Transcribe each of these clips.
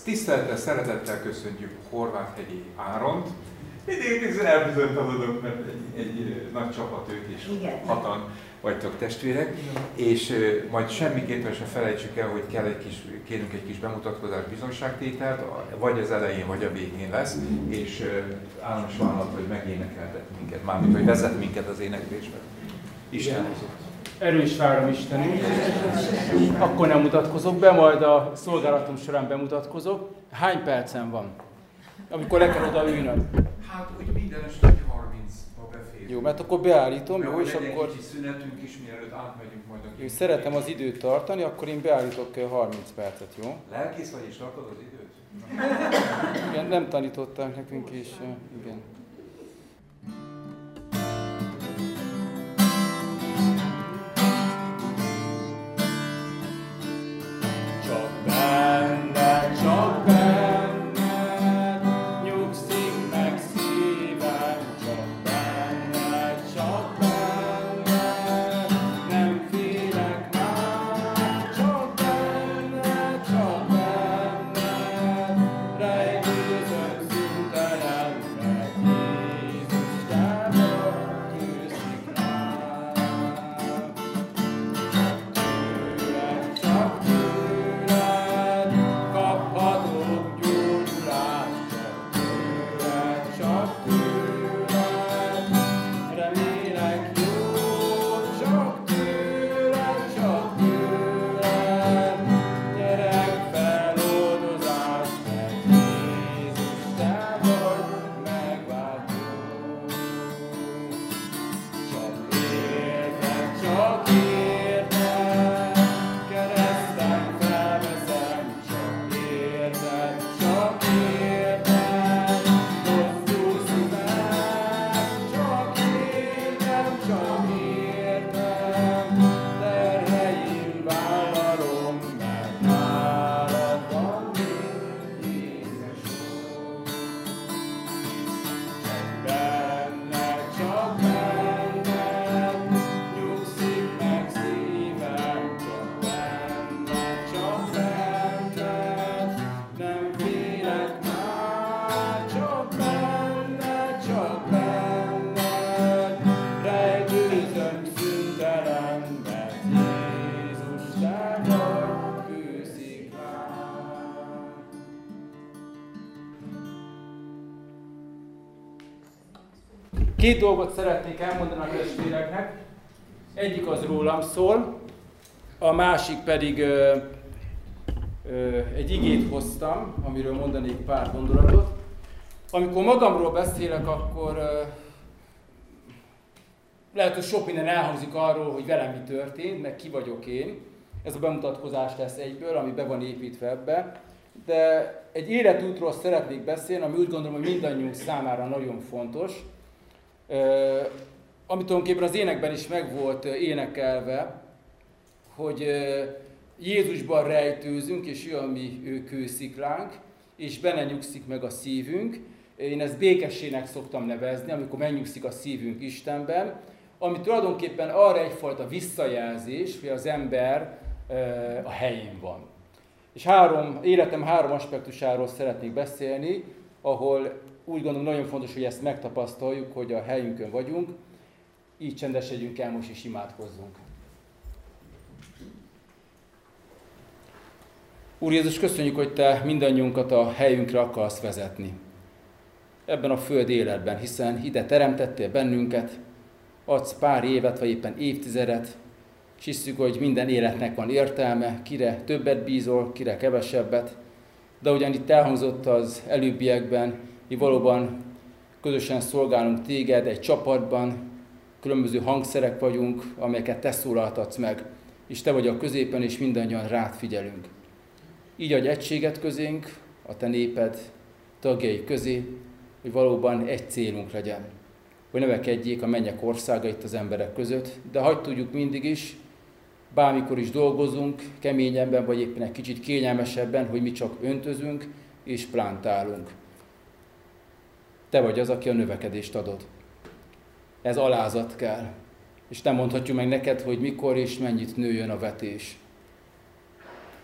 Tisztelettel, szeretettel köszöntjük Horváthegyi Áront. Mindig elbizonytalanodok, mert egy nagy csapat ők is, hatan vagytok testvérek, és majd semmiképpen sem felejtsük el, hogy kérünk egy kis bemutatkozás, bizonságtételt, vagy az elején, vagy a végén lesz, és államos vállalat, hogy megénekeltet minket, mármint, hogy vezet minket az éneklésben. Isten hozott. Erős várom Istenünk. Akkor nem mutatkozok be, majd a szolgálatom során bemutatkozok. Hány percem van, amikor le kell odaülnöm? Hát úgy minden este 30-ba beférünk. Jó, mert akkor beállítom, jó, és akkor... akkor... Egy kicsi szünetünk is, mielőtt átmegyünk majd a Én szeretem az időt tartani, akkor én beállítok 30 percet, jó? Lelkész vagy és tartod az időt? Igen, nem tanították nekünk is, igen. Csak benned nyugszik meg szívem, csak benned, nem félek már, csak benned, rejtőzöm szüntelennek, Jézus, te vagy kőszik rám. Csak tőled kaphatok gyógyulást, csak tőled remélek jót, csak tőled, gyerek feloldozás, mert Jézus, te vagy megváltó. Csak érted, kereszten felveszem, csak érted, rosszul szívem, csak értem, terheim vállalom, mert nálad van még Jézusom. Csak benned nyugszik meg szívem, csak benned, nem félek már, csak benned, rejtőzöm szüntelen, mert Jézus, te vagy kősziklám. Két dolgot szeretnék elmondani a testvéreknek. Egyik az rólam szól, a másik pedig egy igét hoztam, amiről mondanék pár gondolatot. Amikor magamról beszélek, akkor lehet, hogy sok minden elhangzik arról, hogy velem mi történt, meg ki vagyok én. Ez a bemutatkozás lesz egyből, ami be van építve ebbe. De egy életútról szeretnék beszélni, ami úgy gondolom, hogy mindannyiunk számára nagyon fontos. Amit tulajdonképpen az énekben is meg volt énekelve, hogy Jézusban rejtőzünk, és ő a mi kősziklánk, és benne nyugszik meg a szívünk. Én ezt békességnek szoktam nevezni, amikor megnyugszik a szívünk Istenben, ami tulajdonképpen arra egyfajta visszajelzés, hogy az ember a helyén van. És életem három aspektusáról szeretnék beszélni, ahol úgy gondolom nagyon fontos, hogy ezt megtapasztaljuk, hogy a helyünkön vagyunk. Így csendesedjünk el most és imádkozzunk. Úr Jézus, köszönjük, hogy Te mindannyiunkat a helyünkre akarsz vezetni. Ebben a föld életben, hiszen ide teremtettél bennünket, adsz pár évet, vagy éppen évtizedet, és hiszük, hogy minden életnek van értelme, kire többet bízol, kire kevesebbet, de ugyan itt elhangzott az előbbiekben, hogy valóban közösen szolgálunk Téged egy csapatban, különböző hangszerek vagyunk, amelyeket Te szólaltatsz meg, és Te vagy a középen, és mindannyian rád figyelünk. Így adj egységet közénk, a Te néped tagjai közé, hogy valóban egy célunk legyen, hogy növekedjék a mennyek országa itt az emberek között, de hagyd tudjuk mindig is, bármikor is dolgozunk, keményebben, vagy éppen egy kicsit kényelmesebben, hogy mi csak öntözünk és plántálunk. Te vagy az, aki a növekedést adod. Ez alázat kell. És nem mondhatjuk meg neked, hogy mikor és mennyit nőjön a vetés.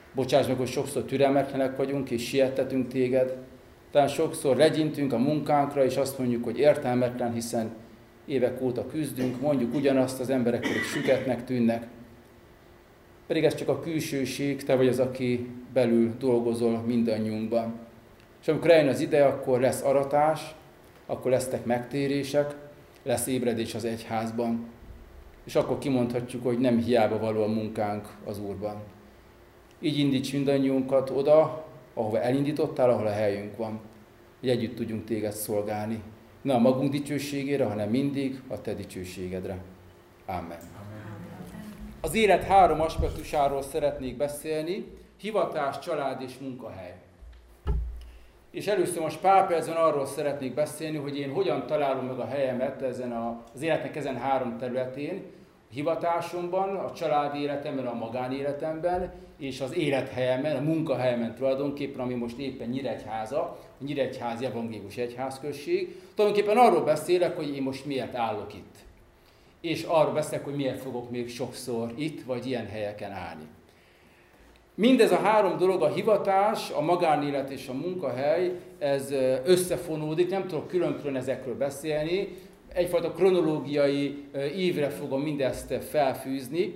Bocsáss meg, hogy sokszor türelmetlenek vagyunk és sietetünk téged. Talán sokszor legyintünk a munkánkra, és azt mondjuk, hogy értelmetlen, hiszen évek óta küzdünk, mondjuk ugyanazt, az emberek pedig süketnek tűnnek. Pedig ez csak a külsőség, te vagy az, aki belül dolgozol mindannyiunkban. És amikor eljön az ide, akkor lesz aratás, akkor lesznek megtérések, lesz ébredés az egyházban. És akkor kimondhatjuk, hogy nem hiába való a munkánk az Úrban. Így indíts mindannyiunkat oda, ahova elindítottál, ahol a helyünk van, hogy együtt tudjunk téged szolgálni. Ne a magunk dicsőségére, hanem mindig a te dicsőségedre. Amen. Az élet 3 aspektusáról szeretnék beszélni: hivatás, család és munkahely. És először most pár percben arról szeretnék beszélni, hogy én hogyan találom meg a helyemet az életnek ezen 3 területén: a hivatásomban, a családi életemben, a magánéletemben, és az élethelyemben, a munkahelyemen tulajdonképpen, ami most éppen Nyíregyháza, a Nyíregyházi Evangélikus Egyházközség. Tulajdonképpen arról beszélek, hogy én most miért állok itt. És arról beszélek, hogy miért fogok még sokszor itt, vagy ilyen helyeken állni. Mindez a 3 dolog, a hivatás, a magánélet és a munkahely, ez összefonódik, nem tudok külön-külön ezekről beszélni. Egyfajta kronológiai évre fogom mindezt felfűzni.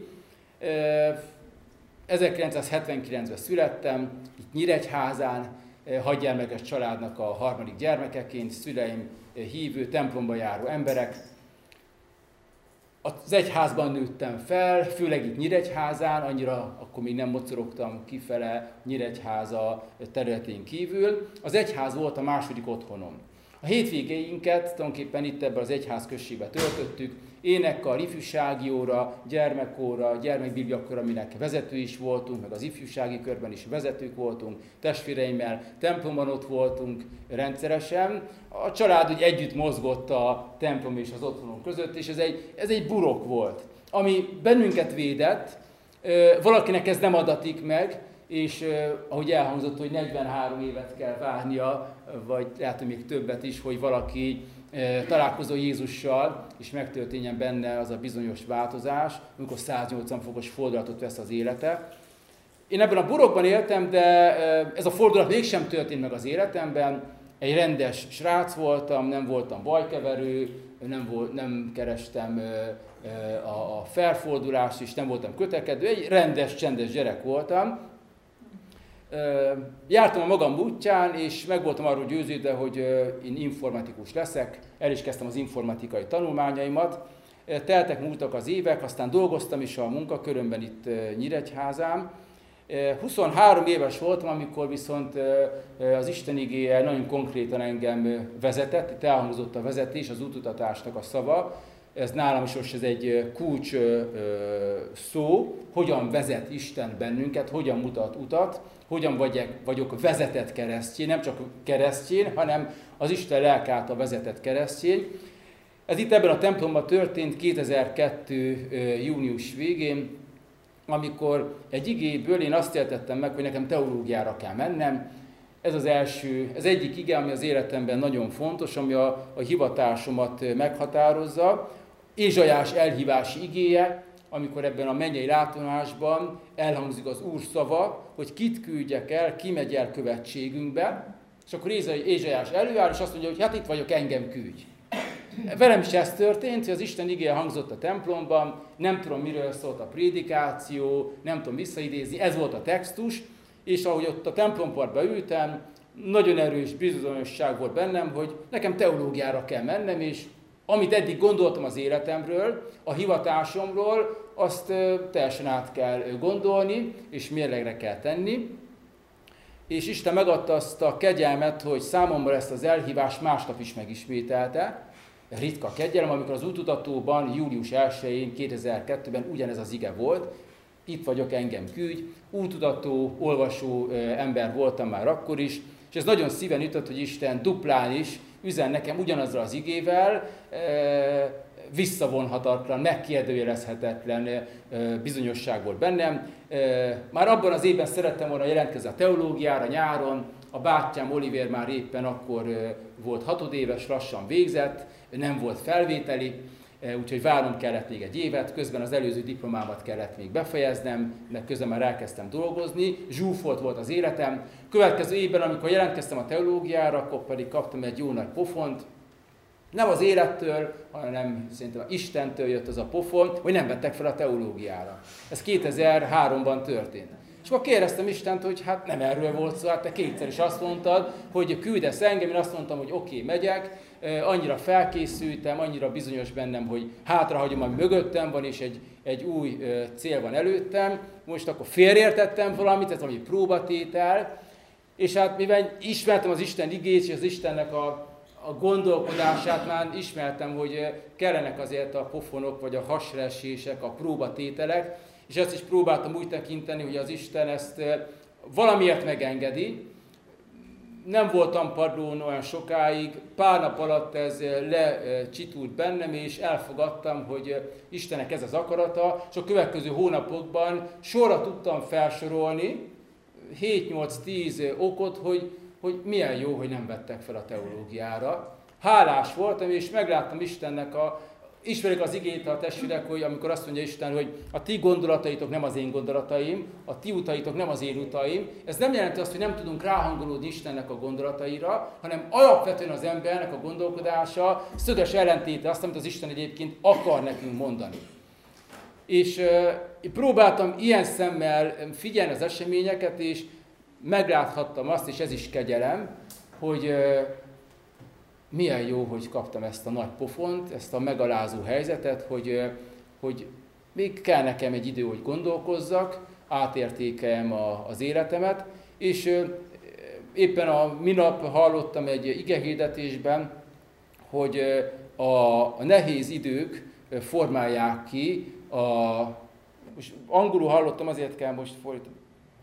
1979-ben születtem, itt Nyíregyházán, hadgyermekes családnak a 3. gyermekeként, szüleim hívő, templomba járó emberek. Az egyházban nőttem fel, főleg itt Nyíregyházán, annyira akkor még nem mocorogtam kifele Nyíregyháza területén kívül. Az egyház volt a második otthonom. A hétvégéinket tulajdonképpen itt ebben az egyházközségben töltöttük, énekkar, ifjúsági óra, gyermekóra, gyermekbibliakör, aminek vezető is voltunk, meg az ifjúsági körben is vezetők voltunk, testvéreimmel templomban ott voltunk rendszeresen. A család úgy együtt mozgott a templom és az otthonom között, és ez egy burok volt, ami bennünket védett. Valakinek ez nem adatik meg, és ahogy elhangzott, hogy 43 évet kell várnia, vagy lehet, hogy még többet is, hogy valaki találkozó Jézussal, és megtörténjen benne az a bizonyos változás, amikor 180 fokos fordulatot vesz az élete. Én ebben a burokban éltem, de ez a fordulat mégsem történt meg az életemben. Egy rendes srác voltam, nem voltam bajkeverő, nem kerestem a felfordulást, és nem voltam kötekedő, egy rendes, csendes gyerek voltam. Jártam a magam útján, és meg voltam arról győződve, hogy én informatikus leszek, el is kezdtem az informatikai tanulmányaimat. Teltek, múltak az évek, aztán dolgoztam is a munkakörömben itt Nyíregyházán. 23 éves voltam, amikor viszont az Isten igéje nagyon konkrétan engem vezetett, itt elhangzott a vezetés, az útutatásnak a szava. Ez nálam is most ez egy kulcs szó, hogyan vezet Isten bennünket, hogyan mutat utat, hogyan vagyok vezetett keresztény, nem csak keresztény, hanem az Isten lelke által vezetett keresztény. Ez itt ebben a templomban történt 2002. Június végén, amikor egy igéből én azt értettem meg, hogy nekem teológiára kell mennem. Ez az egyik ige, ami az életemben nagyon fontos, ami a hivatásomat meghatározza. Ézsaiás elhívási igéje, amikor ebben a mennyei látomásban elhangzik az Úr szava, hogy kit küldjek el, ki megy el követségünkbe, és akkor Ézsaiás előáll, és azt mondja, hogy hát itt vagyok, engem küldj. Velem is ez történt, hogy az Isten igéje hangzott a templomban, nem tudom, miről szólt a prédikáció, nem tudom visszaidézni, ez volt a textus, és ahogy ott a templompartba ültem, nagyon erős bizonyosság volt bennem, hogy nekem teológiára kell mennem, és amit eddig gondoltam az életemről, a hivatásomról, azt teljesen át kell gondolni, és mérlegre kell tenni. És Isten megadta azt a kegyelmet, hogy számomra ezt az elhívást másnap is megismételte. Ritka kegyelem, amikor az útutatóban, július 1-én, 2002-ben ugyanez az ige volt. Itt vagyok, engem küldj. Útutató, olvasó ember voltam már akkor is, és ez nagyon szíven ütött, hogy Isten duplán is üzen nekem ugyanazzal az igével, visszavonhatatlan, megkérdőjelezhetetlen bizonyosság volt bennem. Már abban az évben szerettem volna jelentkezni a teológiára nyáron, a bátyám Olivér már éppen akkor volt 6 éves, lassan végzett, nem volt felvételi, úgyhogy várnom kellett még egy évet, közben az előző diplomámat kellett még befejeznem, de közben már elkezdtem dolgozni, zsúfolt volt az életem. Következő évben, amikor jelentkeztem a teológiára, akkor pedig kaptam egy jó nagy pofont. Nem az élettől, hanem szerintem Istentől jött az a pofon, hogy nem vettek fel a teológiára. Ez 2003-ban történt. És akkor kérdeztem Istent, hogy hát nem erről volt szó, hát te kétszer is azt mondtad, hogy küldesz engem, én azt mondtam, hogy oké, megyek, annyira felkészültem, annyira bizonyos bennem, hogy hátrahagyom, ami mögöttem van, és egy új cél van előttem. Most akkor félreértettem valamit, ez valami próbatétel, és hát mivel ismertem az Isten igét, és az Istennek a gondolkodását, már ismertem, hogy kellenek azért a pofonok, vagy a hasraesések, a próbatételek, és ezt is próbáltam úgy tekinteni, hogy az Isten ezt valamiért megengedi. Nem voltam padlón olyan sokáig, pár nap alatt ez lecsitult bennem, és elfogadtam, hogy Istennek ez az akarata, és a következő hónapokban sorra tudtam felsorolni 7-8-10 okot, hogy milyen jó, hogy nem vettek fel a teológiára. Hálás voltam, és megláttam Istennek ismerik az igét a testvérek, hogy amikor azt mondja Isten, hogy a ti gondolataitok nem az én gondolataim, a ti utaitok nem az én utaim, ez nem jelenti azt, hogy nem tudunk ráhangolódni Istennek a gondolataira, hanem alapvetően az embernek a gondolkodása szöges ellentéte azt, amit az Isten egyébként akar nekünk mondani. És próbáltam ilyen szemmel figyelni az eseményeket, és megláthattam azt, és ez is kegyelem, hogy milyen jó, hogy kaptam ezt a nagy pofont, ezt a megalázó helyzetet, hogy még kell nekem egy idő, hogy gondolkozzak, átértékeljem az életemet, és éppen a minap hallottam egy igehirdetésben, hogy a nehéz idők formálják ki, most angolul hallottam, azért kell most folytatni,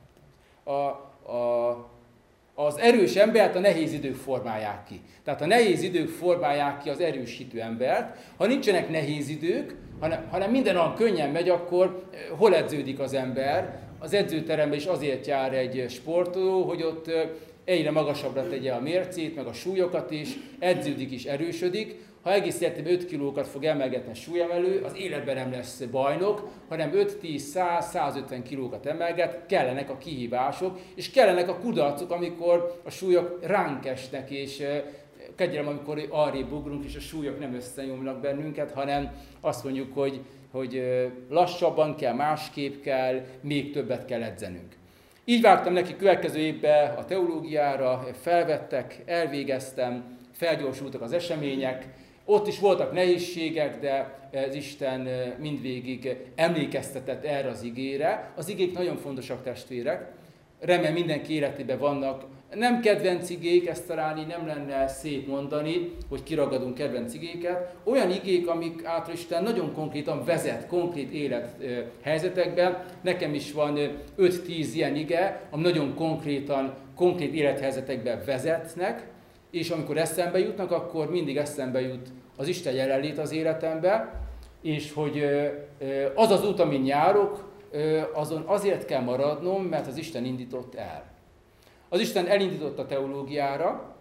az erős embert a nehéz idők formálják ki. Tehát a nehéz idők formálják ki az erős hitű embert. Ha nincsenek nehéz idők, hanem minden olyan könnyen megy, akkor hol edződik az ember? Az edzőteremben is azért jár egy sportoló, hogy ott egyre magasabbra tegye a mércét, meg a súlyokat is, edződik és erősödik. Ha egész életében 5 kilókat fog emelgetni a súlyemelő, az életben nem lesz bajnok, hanem 5-10-100-150 kilókat emelget, kellenek a kihívások, és kellenek a kudarcok, amikor a súlyok ránk esnek, és kegyelem, amikor arrébb ugrunk, és a súlyok nem összenyomnak bennünket, hanem azt mondjuk, hogy lassabban kell, másképp kell, még többet kell edzenünk. Így vártam neki következő évben a teológiára, felvettek, elvégeztem, felgyorsultak az események, ott is voltak nehézségek, de az Isten mindvégig emlékeztetett erre az igére. Az igék nagyon fontosak, testvérek. Remélem mindenki életében vannak. Nem kedvenc igék, ezt talán így nem lenne szép mondani, hogy kiragadunk kedvenc igéket. Olyan igék, amik által Isten nagyon konkrétan vezet, konkrét élethelyzetekben. Nekem is van 5-10 ilyen ige, ami nagyon konkrét élethelyzetekben vezetnek, és amikor eszembe jutnak, akkor mindig eszembe jut az Isten jelenlét az életembe, és hogy az az út, amin járok, azon azért kell maradnom, mert az Isten indított el. Az Isten elindított a teológiára,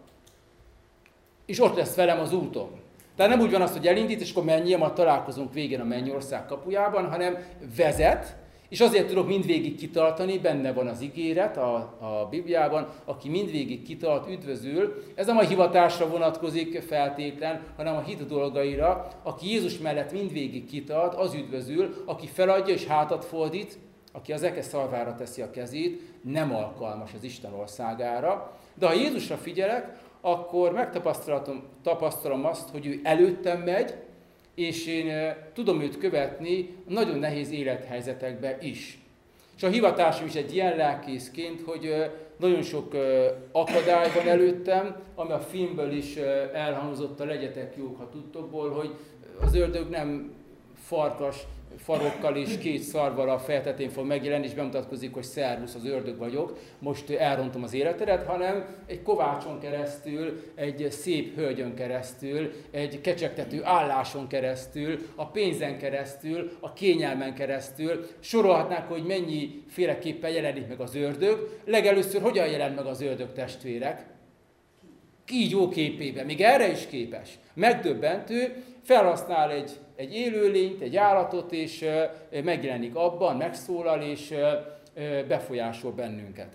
és ott lesz velem az úton. Tehát nem úgy van az, hogy elindít, és akkor menjél, majd találkozunk végén a mennyország kapujában, hanem vezet, és azért tudok mindvégig kitartani, benne van az ígéret a Bibliában, aki mindvégig kitart, üdvözül. Ez nem a hivatásra vonatkozik feltétlen, hanem a hit dolgaira. Aki Jézus mellett mindvégig kitart, az üdvözül, aki feladja és hátat fordít, aki az eke szarvára teszi a kezét, nem alkalmas az Isten országára. De ha Jézusra figyelek, akkor megtapasztalom azt, hogy ő előttem megy, és én tudom őt követni nagyon nehéz élethelyzetekben is. És a hivatásom is egy ilyen lelkészként, hogy nagyon sok akadály van előttem, ami a filmből is elhangzott, a legyetek jók, ha tudtokból, hogy az ördög nem farkas farokkal és 2 szarval a fejtetén fog megjelenni, és bemutatkozik, hogy szervusz, az ördög vagyok, most elrontom az életedet, hanem egy kovácson keresztül, egy szép hölgyön keresztül, egy kecsegtető álláson keresztül, a pénzen keresztül, a kényelmen keresztül. Sorolhatnánk, hogy mennyiféleképpen jelenik meg az ördög. Legelőször hogyan jelent meg az ördög, testvérek? kígyó képében, még erre is képes. Megdöbbentő, felhasznál egy élőlényt, egy állatot, és megjelenik abban, megszólal, és befolyásol bennünket.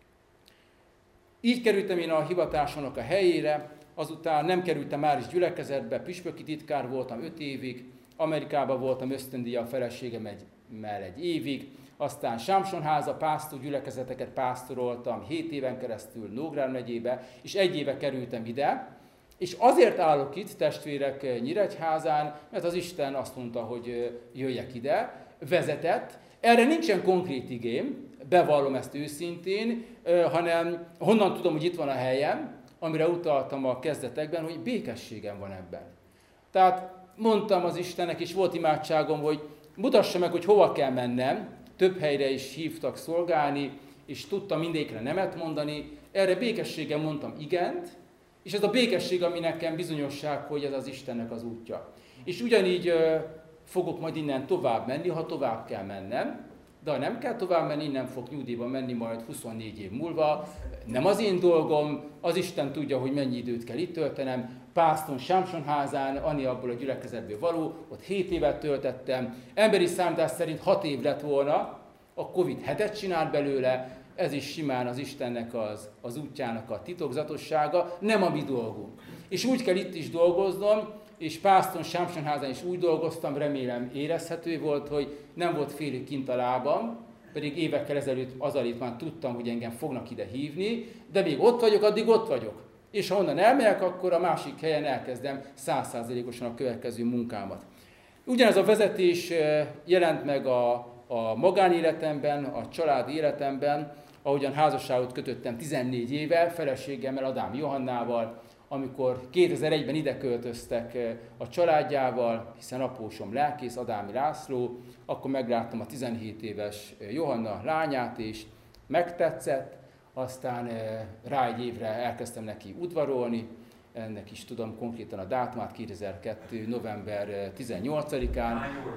Így kerültem én a hivatásomnak a helyére, azután nem kerültem már is gyülekezetbe, püspöki titkár voltam 5 évig, Amerikában voltam ösztöndíjjal a feleségemmel 1 évig, aztán Sámsonháza pásztor gyülekezeteket pásztoroltam 7 éven keresztül Nógrád megyébe, és 1 éve kerültem ide, és azért állok itt, testvérek, Nyíregyházán, mert az Isten azt mondta, hogy jöjjek ide, vezetett. Erre nincsen konkrét igém, bevallom ezt őszintén, hanem honnan tudom, hogy itt van a helyem, amire utaltam a kezdetekben, hogy békességem van ebben. Tehát mondtam az Istennek, és volt imádságom, hogy mutassa meg, hogy hova kell mennem, több helyre is hívtak szolgálni, és tudtam mindegyikre nemet mondani, erre békességgel mondtam igent, és ez a békesség, ami nekem bizonyosság, hogy ez az Istennek az útja. És ugyanígy fogok majd innen tovább menni, ha tovább kell mennem, de ha nem kell tovább menni, innen fog nyugdíjba menni majd 24 év múlva. Nem az én dolgom, az Isten tudja, hogy mennyi időt kell itt töltenem. Pászton Sámsonházán, Ani abból a gyülekezetből való, ott 7 évet töltettem. Emberi számítás szerint 6 év lett volna, a Covid 7-et csinált belőle, ez is simán az Istennek az útjának a titokzatossága, nem a mi dolgunk. És úgy kell itt is dolgoznom, és Pászton Sámsonházán is úgy dolgoztam, remélem érezhető volt, hogy nem volt félig kint a lábam, pedig évekkel ezelőtt azelőtt már tudtam, hogy engem fognak ide hívni, de még ott vagyok, addig ott vagyok. És ha onnan elmegyek, akkor a másik helyen elkezdem 100%-osan a következő munkámat. Ugyanez a vezetés jelent meg a magánéletemben, a családi életemben, ahogyan házasságot kötöttem 14 éve, feleségemmel, Adám Johannával, amikor 2001-ben ide költöztek a családjával, hiszen apósom lelkész, Adámi László, akkor megláttam a 17 éves Johanna lányát, és megtetszett, aztán rá 1 évre elkezdtem neki udvarolni, ennek is tudom konkrétan a dátumát, 2002. november 18-án.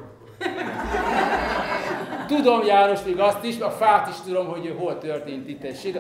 Tudom, János, még azt is, a fát is tudom, hogy hol történt itt egy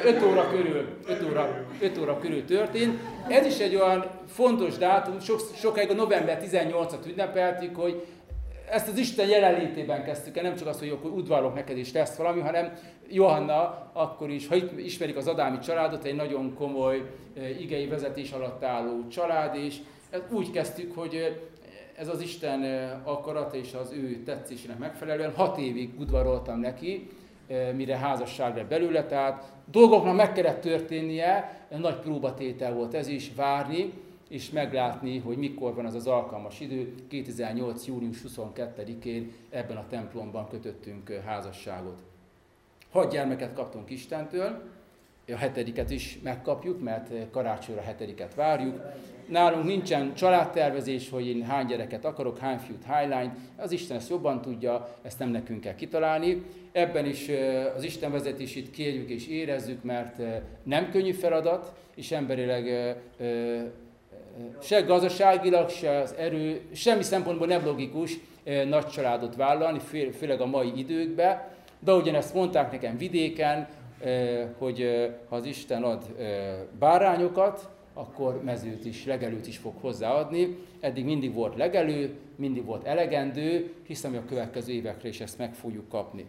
5 óra körül történt. Ez is egy olyan fontos dátum, sokáig a november 18-at ünnepeltük, hogy ezt az Isten jelenlétében kezdtük el, nem csak azt, hogy akkor udvarlok neked és lesz valami, hanem Johanna akkor is, ha ismerik az Adámi családot, egy nagyon komoly igei vezetés alatt álló család, és úgy kezdtük, hogy ez az Isten akarata és az ő tetszésének megfelelően 6 évig udvaroltam neki, mire házasság lett belőle, tehát dolgoknak meg kellett történnie, nagy próbatétel volt ez is, várni, és meglátni, hogy mikor van az az alkalmas idő. 2008. június 22-én ebben a templomban kötöttünk házasságot. 6 gyermeket kaptunk Istentől, a 7. is megkapjuk, mert karácsonyra 7. várjuk. Nálunk nincsen családtervezés, hogy én hány gyereket akarok, hány fiút, hány lányt. Az Isten ezt jobban tudja, ezt nem nekünk kell kitalálni. Ebben is az Isten vezetését kérjük és érezzük, mert nem könnyű feladat, és emberileg se gazdaságilag, se az erő, semmi szempontból nem logikus nagy családot vállalni, főleg a mai időkben. De ugyanezt mondták nekem vidéken, hogy ha az Isten ad bárányokat, akkor mezőt is, legelőt is fog hozzáadni. Eddig mindig volt legelő, mindig volt elegendő, hiszem, hogy a következő évekre is ezt meg fogjuk kapni.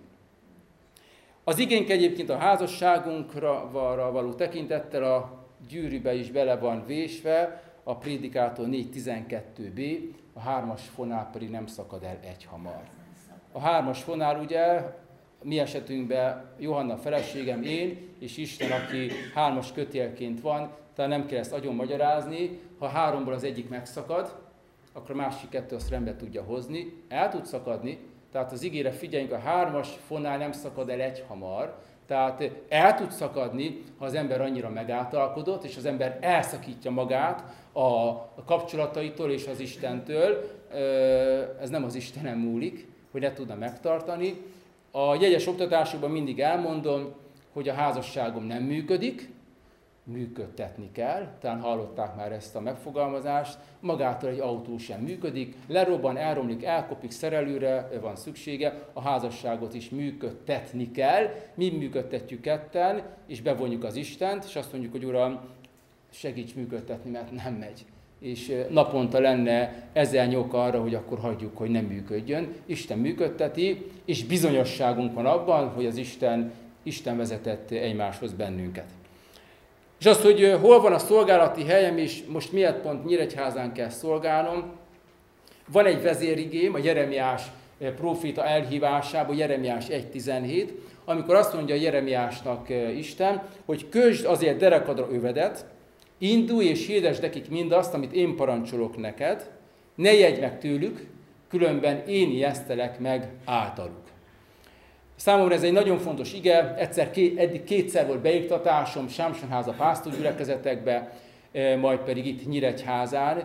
Az igénk egyébként a házasságunkra való tekintettel a gyűrűbe is bele van vésve, a Prédikátor 4.12b, a 3-as fonál pedig nem szakad el egyhamar. A 3-as fonál ugye, mi esetünkben Johanna feleségem, én és Isten, aki 3-as kötélként van, tehát nem kell ezt agyon magyarázni, ha 3-ból az egyik megszakad, akkor a másik 2 azt rendbe tudja hozni, el tud szakadni, tehát az igére figyeljünk, a 3-as fonál nem szakad el egyhamar, tehát el tud szakadni, ha az ember annyira megáltalkodott, és az ember elszakítja magát a kapcsolataitól és az Istentől, ez nem az Istenem múlik, hogy ne tudna megtartani. A jegyes oktatásokban mindig elmondom, hogy a házasságom nem működik, működtetni kell, talán hallották már ezt a megfogalmazást, magától egy autó sem működik, lerobban, elromlik, elkopik, szerelőre van szüksége, a házasságot is működtetni kell, mi működtetjük ketten, és bevonjuk az Istent, és azt mondjuk, hogy Uram, segíts működtetni, mert nem megy. És naponta lenne 1000 nyok arra, hogy akkor hagyjuk, hogy nem működjön. Isten működteti, és bizonyosságunk van abban, hogy az Isten vezetett egymáshoz bennünket. És az, hogy hol van a szolgálati helyem, és most miért pont Nyíregyházán kell szolgálnom, van egy vezérigém, a Jeremiás próféta elhívásából, Jeremiás 1.17, amikor azt mondja Jeremiásnak Isten, hogy kösd azért derekadra övedet, indulj és hirdesd nekik mindazt, amit én parancsolok neked, ne jegy meg tőlük, különben én ijesztelek meg általuk. Számomra ez egy nagyon fontos ige, eddig kétszer volt beiktatásom Sámsonháza pásztorgyülekezetekbe, majd pedig itt Nyíregyházán,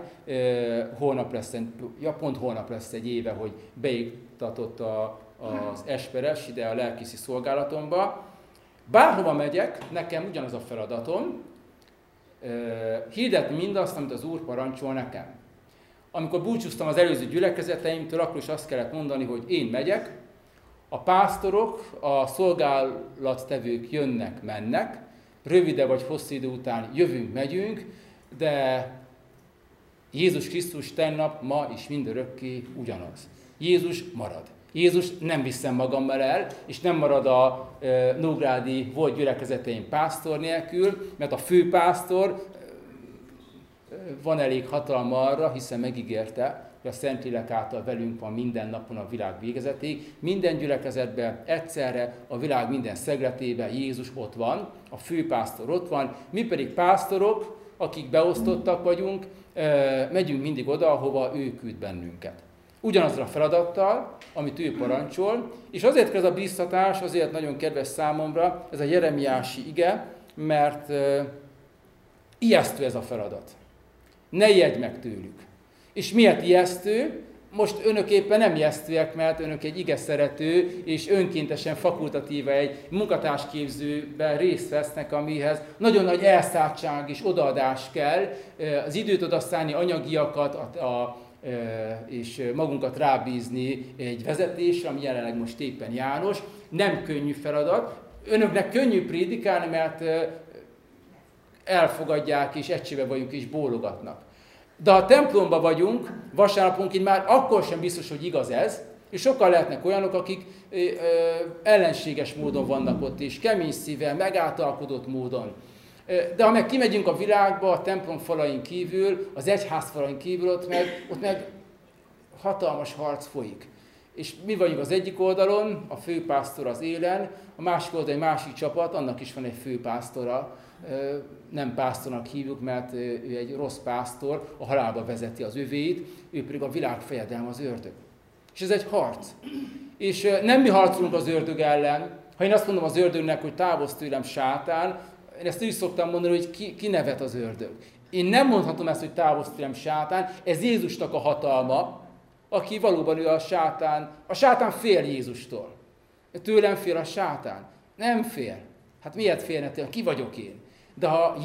pont holnap lesz egy éve, hogy beiktatott az Esperes ide a lelkészi szolgálatomba. Bárhova megyek, nekem ugyanaz a feladatom, hirdetni mindazt, amit az Úr parancsol nekem. Amikor búcsúztam az előző gyülekezeteimtől, akkor is azt kellett mondani, hogy én megyek, a pásztorok, a szolgálattevők jönnek, mennek, rövide vagy hosszú idő után jövünk, megyünk, de Jézus Krisztus tennap, ma és mindörökké ugyanaz. Jézus marad. Jézus nem viszem magammal el, és nem marad a nógrádi volt gyülekezeteim pásztor nélkül, mert a főpásztor van elég hatalma arra, hiszen megígérte, hogy a Szentlélek által velünk van minden napon a világ végezetéig. Minden gyülekezetben egyszerre, a világ minden szegletében Jézus ott van, a főpásztor ott van, mi pedig pásztorok, akik beosztottak vagyunk, megyünk mindig oda, ahova ő küld bennünket. Ugyanazzal a feladattal, amit ő parancsol, és azért ez a bíztatás, azért nagyon kedves számomra, ez a jeremiási ige, mert ijesztő ez a feladat. Ne ijedj meg tőlük. És miért ijesztő? Most önök éppen nem ijesztőek, mert önök egy ige szerető, és önkéntesen fakultatíva egy munkatársképzőben részt vesznek, amihez nagyon nagy elszálltság és odaadás kell, az időt odaszállni, anyagiakat, és magunkat rábízni egy vezetésre, ami jelenleg most éppen János. Nem könnyű feladat. Önöknek könnyű prédikálni, mert elfogadják, és egységben vagyunk, és bólogatnak. De ha templomban vagyunk, vasárnaponként már akkor sem biztos, hogy igaz ez, és sokan lehetnek olyanok, akik ellenséges módon vannak ott, és kemény szívvel, megáltalkodott módon. De ha meg kimegyünk a világba, a templom falain kívül, az egyház falain kívül, ott meg hatalmas harc folyik. És mi vagyunk az egyik oldalon, a főpásztor az élen, a másik oldalon egy másik csapat, annak is van egy főpásztora, nem pásztornak hívjuk, mert ő egy rossz pásztor, a halálba vezeti az övéit, ő pedig a világ fejedelme, az ördög. És ez egy harc. És nem mi harcolunk az ördög ellen. Ha én azt mondom az ördögnek, hogy távozz tőlem sátán, én ezt úgy szoktam mondani, hogy ki nevet az ördög. Én nem mondhatom ezt, hogy távozz tőlem sátán, ez Jézusnak a hatalma, aki valóban ő a sátán. A sátán fél Jézustól. Tőlem fél a sátán. Nem fél. Hát miért félne tőlem? Ki vagyok én? De ha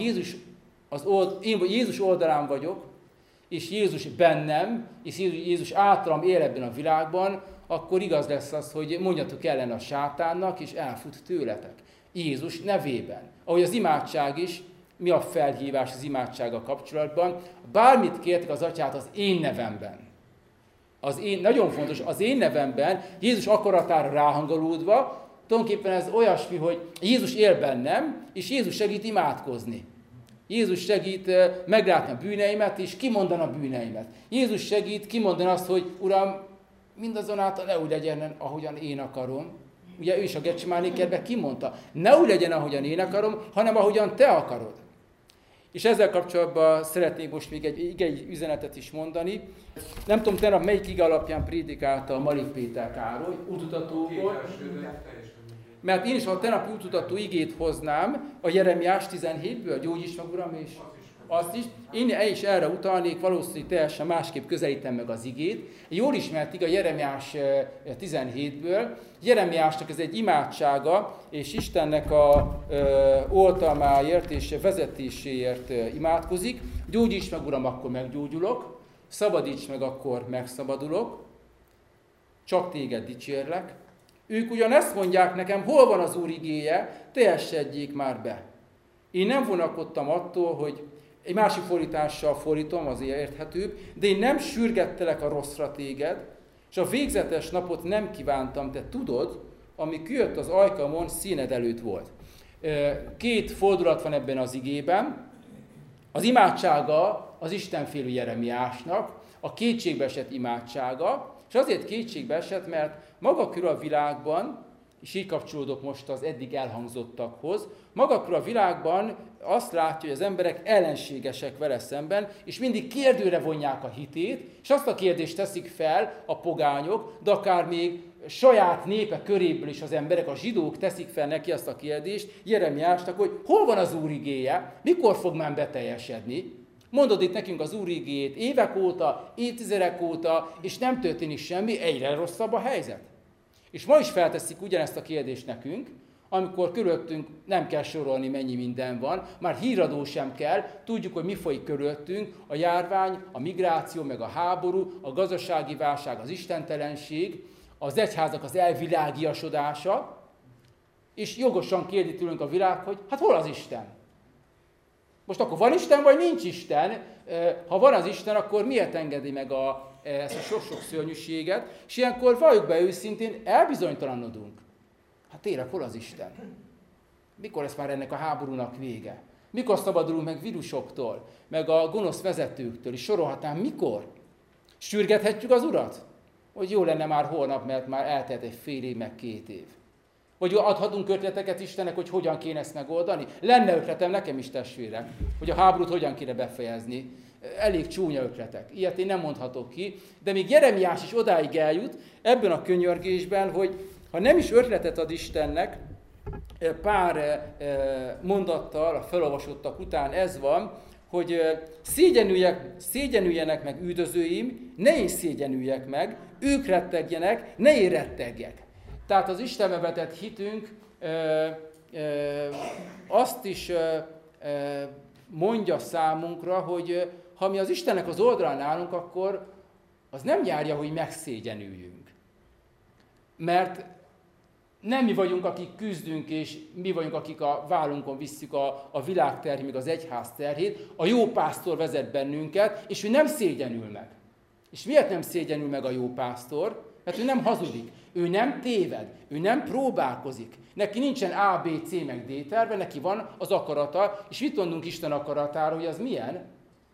én Jézus oldalán vagyok, és Jézus bennem, és Jézus általam él ebben a világban, akkor igaz lesz az, hogy mondjatok ellen a sátánnak, és elfut tőletek. Jézus nevében. Ahogy az imádság is, mi a felhívás az imádsággal kapcsolatban? Bármit kértek az atyát az én nevemben. Nagyon fontos, az én nevemben, Jézus akaratára ráhangolódva, tulajdonképpen ez olyasmi, hogy Jézus él bennem, és Jézus segít imádkozni. Jézus segít meglátni a bűneimet, és kimondani a bűneimet. Jézus segít kimondani azt, hogy Uram, mindazonáltal ne úgy legyen, ahogyan én akarom. Ugye ő is a Getsemáné kertben kimondta, ne úgy legyen, ahogyan én akarom, hanem ahogyan te akarod. És ezzel kapcsolatban szeretnék most még egy üzenetet is mondani. Nem tudom, tegnap melyik ige alapján prédikálta a Marik Péter Károly, útmutatóból. Mert én is a tegnapi útmutató igét hoznám, a Jeremiás 17-ből, gyógyíts meg, Uram, és azt is. Én is erre utalnék, valószínűleg teljesen másképp közelítem meg az igét. Jól ismert ige a Jeremiás 17-ből. Jeremiásnak ez egy imádsága, és Istennek a oltalmáért és vezetéséért imádkozik. Gyógyíts meg, Uram, akkor meggyógyulok. Szabadíts meg, akkor megszabadulok. Csak téged dicsérlek. Ők ugyanezt mondják nekem, hol van az Úr igéje, teljesedjék már be. Én nem vonakodtam attól, hogy Egy másik fordítással fordítom, azért érthetőbb, de én nem sürgettelek a rosszra téged, és a végzetes napot nem kívántam, te tudod, ami kijött az ajkamon, színed előtt volt. Két fordulat van ebben az igében. Az imádsága az istenfélő Jeremiásnak, a kétségbeesett imádsága, és azért kétségbeesett, mert maga körül a világban, és így kapcsolódok most az eddig elhangzottakhoz, maga körül a világban azt látja, hogy az emberek ellenségesek vele szemben, és mindig kérdőre vonják a hitét, és azt a kérdést teszik fel a pogányok, de akár még saját népe köréből is az emberek, a zsidók teszik fel neki azt a kérdést Jeremiásnak, hogy hol van az Úr igéje, mikor fog már beteljesedni. Mondod itt nekünk az Úr igéjét évek óta, évtizedek óta, és nem történik semmi, egyre rosszabb a helyzet. És ma is felteszik ugyanezt a kérdést nekünk, amikor körülöttünk nem kell sorolni, mennyi minden van, már híradó sem kell, tudjuk, hogy mi folyik körülöttünk, a járvány, a migráció, meg a háború, a gazdasági válság, az istentelenség, az egyházak az elvilágiasodása, és jogosan kérdi tőlünk a világ, hogy hát hol az Isten? Most akkor van Isten, vagy nincs Isten? Ha van az Isten, akkor miért engedi meg ezt a sok-sok szörnyűséget? És ilyenkor valljuk be őszintén, elbizonytalanodunk. Hát tényleg, hol az Isten? Mikor lesz már ennek a háborúnak vége? Mikor szabadulunk meg vírusoktól, meg a gonosz vezetőktől, és sorolhatnám, mikor? Sürgethetjük az Urat? Hogy jó lenne már holnap, mert már eltelt egy fél év, meg 2 év. Vagy adhatunk ötleteket Istennek, hogy hogyan kéne ezt megoldani? Lenne ötletem nekem is, testvérek, hogy a háborút hogyan kéne befejezni. Elég csúnya ötletek. Ilyet én nem mondhatok ki, de még Jeremiás is odáig eljut ebben a könyörgésben, hogy ha nem is ötletet ad Istennek, pár mondattal a felolvasottak után ez van, hogy szégyenüljenek meg üldözőim, ne én szégyenüljek meg, ők rettegjenek, ne én rettegjek. Tehát az Istenbe vetett hitünk azt is mondja számunkra, hogy ha mi az Istennek az oldalán állunk, akkor az nem járja, hogy megszégyenüljünk. Mert nem mi vagyunk, akik küzdünk, és mi vagyunk, akik a vállunkon visszük a világ terhét, még az egyház terhét. A jó pásztor vezet bennünket, és ő nem szégyenül meg. És miért nem szégyenül meg a jó pásztor? Mert ő nem hazudik, ő nem téved, ő nem próbálkozik. Neki nincsen A, B, C, meg D terve, neki van az akarata, és mit mondunk Isten akaratáról, hogy az milyen?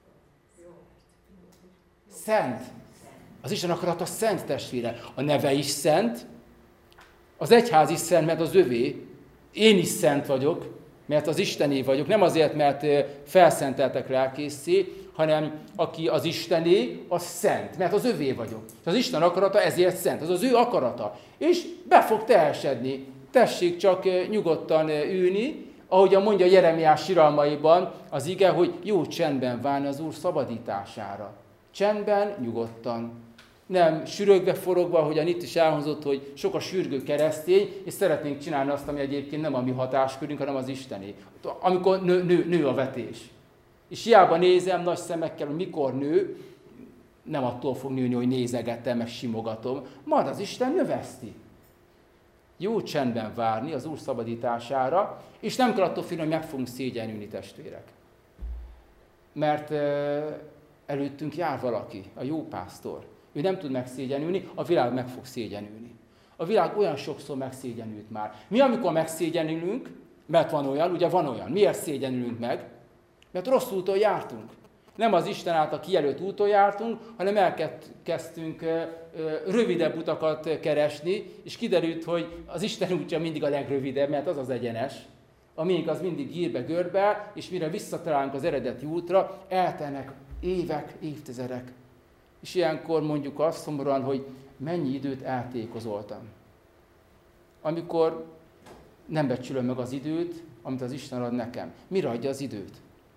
Szent. Az Isten akarata szent, testvére. A neve is szent, az egyház is szent, mert az övé. Én is szent vagyok, mert az Istené vagyok. Nem azért, mert felszenteltek lelkészé, hanem aki az Istené, az szent, mert az övé vagyok. Az Isten akarata ezért szent, az az ő akarata. És be fog teljesedni. Tessék csak nyugodtan ülni, ahogyan mondja Jeremiás siralmaiban az ige, hogy jó csendben várni az Úr szabadítására. Csendben, nyugodtan. Nem sürögve, forogva, ahogyan itt is elhangzott, hogy sok a sürgő keresztény, és szeretnénk csinálni azt, ami egyébként nem a mi hatáskörünk, hanem az Istené. Amikor nő a vetés. És hiába nézem nagy szemekkel, hogy mikor nő, nem attól fog nőni, hogy nézegetem, meg simogatom, majd az Isten növeszti. Jó csendben várni az Úr szabadítására, és nem kell attól félni, hogy meg fogunk szégyenülni, testvérek. Mert előttünk jár valaki, a jó pásztor. Ő nem tud megszégyenülni, a világ meg fog szégyenülni. A világ olyan sokszor megszégyenült már. Mi, amikor megszégyenülünk, mert van olyan, ugye van olyan, miért szégyenülünk meg? Mert rossz úton jártunk. Nem az Isten által kijelölt úton jártunk, hanem elkezdtünk rövidebb utakat keresni, és kiderült, hogy az Isten útja mindig a legrövidebb, mert az az egyenes. A miénk az mindig gírbe-görbe, és mire visszatalálunk az eredeti útra, eltelnek évek, évtizedek. És ilyenkor mondjuk azt szomorúan, hogy mennyi időt eltékozoltam. Amikor nem becsülöm meg az időt, amit az Isten ad nekem. Mire adja az időt?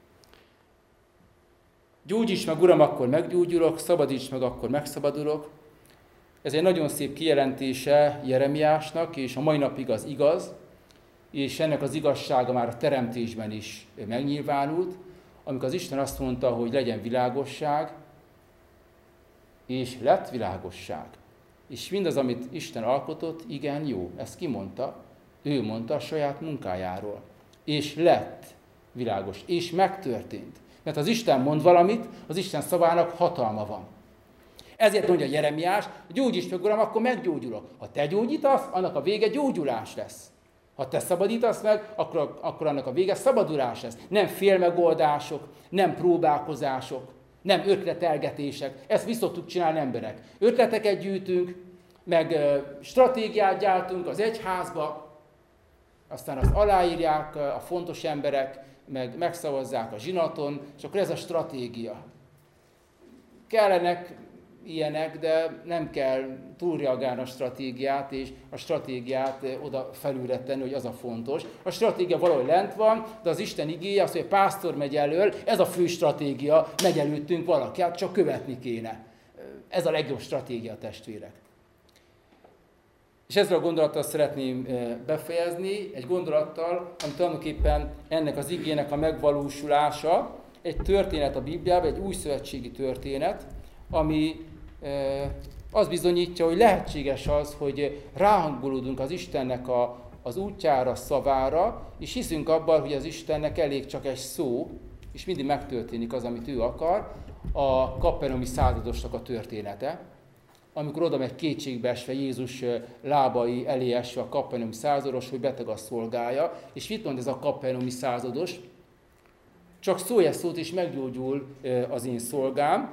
Gyógyíts meg, Uram, akkor meggyógyulok, szabadíts meg, akkor megszabadulok. Ez egy nagyon szép kijelentése Jeremiásnak, és a mai napig az igaz, és ennek az igazsága már a teremtésben is megnyilvánult, amikor az Isten azt mondta, hogy legyen világosság, és lett világosság. És mindaz, amit Isten alkotott, igen, jó. Ezt ki mondta? Ő mondta a saját munkájáról. És lett világos. És megtörtént. Mert az Isten mond valamit, az Isten szavának hatalma van. Ezért mondja Jeremiás, gyógyíts meg, Uram, akkor meggyógyulok. Ha te gyógyítasz, annak a vége gyógyulás lesz. Ha te szabadítasz meg, akkor annak a vége szabadulás lesz. Nem félmegoldások, nem próbálkozások, nem ötletelgetések. Ezt viszoktuk csinálni emberek. Ötleteket gyűjtünk, meg stratégiát gyártunk az egyházba, aztán azt aláírják a fontos emberek, meg megszavazzák a zsinaton, és akkor ez a stratégia. Kellenek ilyenek, de nem kell túlreagálni a stratégiát, és a stratégiát oda felülre tenni, hogy az a fontos. A stratégia valahogy lent van, de az Isten igéje az, hogy a pásztor megy elől, ez a fő stratégia, megy előttünk valaki, hát csak követni kéne. Ez a legjobb stratégia, testvérek. És ezzel a gondolattal szeretném befejezni, egy gondolattal, ami tulajdonképpen ennek az igének a megvalósulása, egy történet a Bibliában, egy újszövetségi történet, ami az bizonyítja, hogy lehetséges az, hogy ráhangolódunk az Istennek az útjára, szavára, és hiszünk abban, hogy az Istennek elég csak egy szó, és mindig megtörténik az, amit ő akar, a kapernaumi századosnak a története, amikor oda megy kétségbeesve Jézus lábai elé esve a kapernaumi százados, hogy beteg a szolgája, és mit mond ez a kapernaumi százados? Csak szólj egy szót, és meggyógyul az én szolgám.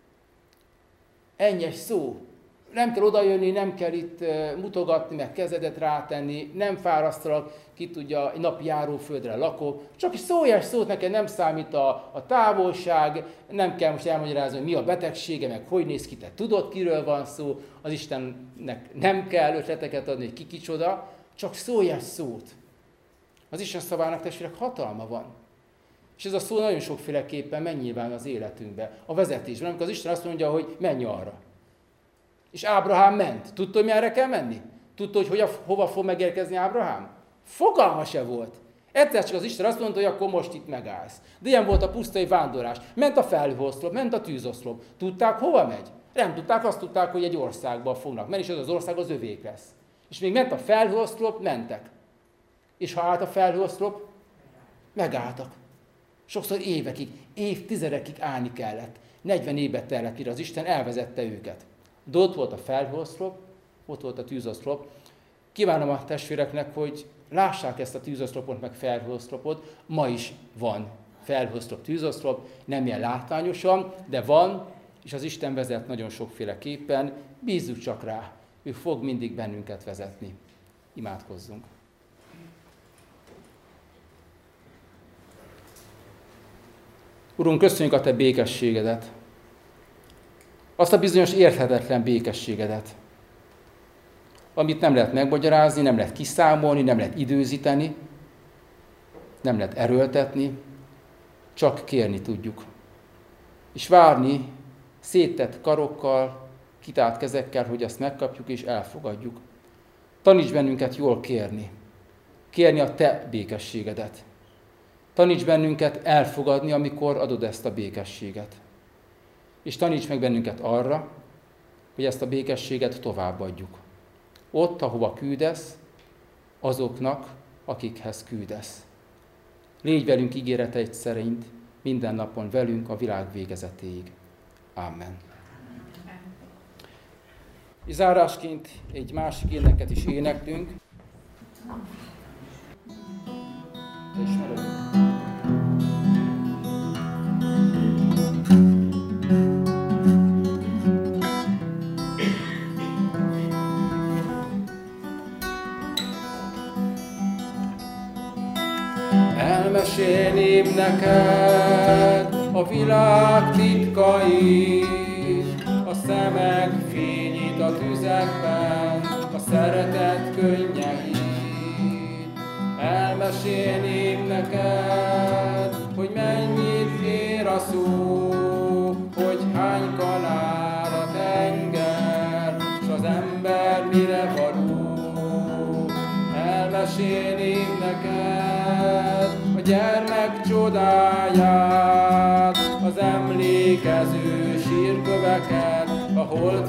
Ennyi egy szó. Nem kell odajönni, nem kell itt mutogatni, meg kezedet rátenni, nem fárasztalak, ki tudja, egy napi járóföldre lakok. Csak is szólj egy szót, neked nem számít a távolság, nem kell most elmagyarázni, hogy mi a betegsége, meg hogy néz ki, te tudod, kiről van szó. Az Istennek nem kell ötleteket adni, hogy ki kicsoda, csak szólj egy szót. Az Isten szavának, testvérek, hatalma van. És ez a szó nagyon sokféleképpen megnyilván az életünkbe, a vezetésben, amikor az Isten azt mondja, hogy menj arra. És Ábrahám ment. Tudta, hogy merre kell menni? Tudta, hogy hova fog megérkezni Ábrahám? Fogalma se volt. Egyszer csak az Isten azt mondta, hogy akkor most itt megállsz. De ilyen volt a pusztai vándorlás. Ment a felhőoszlop, ment a tűzoszlop. Tudták, hova megy? Nem tudták, azt tudták, hogy egy országba fognak menni, és az ország az övék lesz. És még ment a felhőoszlop, mentek. És ha állt a felhőoszlop, megálltak. Sokszor évekig, évtizedekig állni kellett. 40 évet tellett, mire az Isten elvezette őket. De ott volt a felhőoszlop, ott volt a tűzoszlop. Kívánom a testvéreknek, hogy lássák ezt a tűzoszlopot, meg felhőoszlopot. Ma is van felhőoszlop, tűzoszlop, nem ilyen látványosan, de van, és az Isten vezet nagyon sokféleképpen. Bízzuk csak rá, ő fog mindig bennünket vezetni. Imádkozzunk. Urunk, köszönjük a Te békességedet, azt a bizonyos érthetetlen békességedet, amit nem lehet megmagyarázni, nem lehet kiszámolni, nem lehet időzíteni, nem lehet erőltetni, csak kérni tudjuk. És várni széttett karokkal, kitárt kezekkel, hogy azt megkapjuk és elfogadjuk. Taníts bennünket jól kérni, kérni a Te békességedet. Taníts bennünket elfogadni, amikor adod ezt a békességet. És taníts meg bennünket arra, hogy ezt a békességet továbbadjuk. Ott, ahova küldesz, azoknak, akikhez küldesz. Légy velünk ígéreteid szerint, minden napon velünk a világ végezetéig. Amen. És zárásként egy másik éneket is éneklünk. Elmesélném neked a világ titkait, a szemek fényét a tüzekben, a szeretet könnyeit. Elmesélném neked, hogy mennyit ér a szó, hogy hány kanál a tenger, s az ember mire való. Elmesélném neked a gyermek csodáját, az emlékező sírköveket, a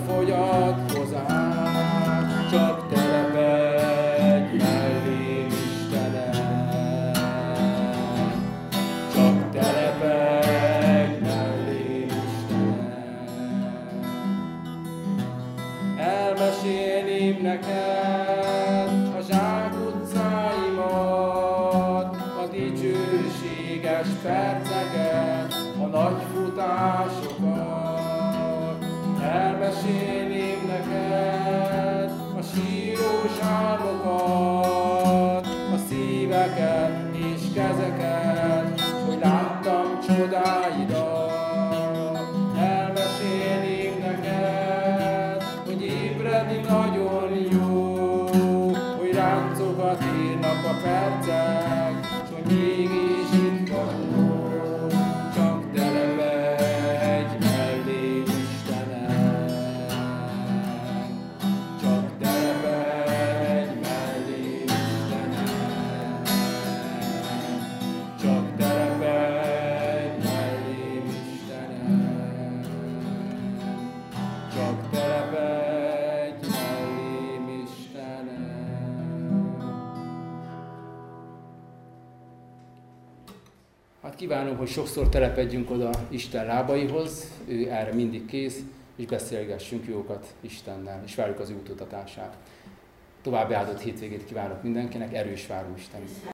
holdfogyatkozát. Csak telepedj mellém, Istenem, csak telepedj kívánom, hogy sokszor telepedjünk oda Isten lábaihoz, ő erre mindig kész, és beszélgessünk jókat Istennel, és várjuk az útmutatását. További áldott hétvégét kívánok mindenkinek, erős várom Isten.